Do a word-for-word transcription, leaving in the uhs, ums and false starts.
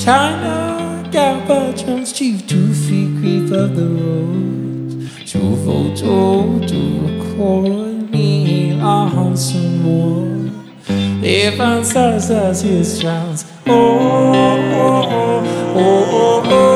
China Galvatron's chief, two feet creep up the road, two photo to record me on some more. If I'm stars, his drowns. Oh, oh, oh, oh, oh, oh.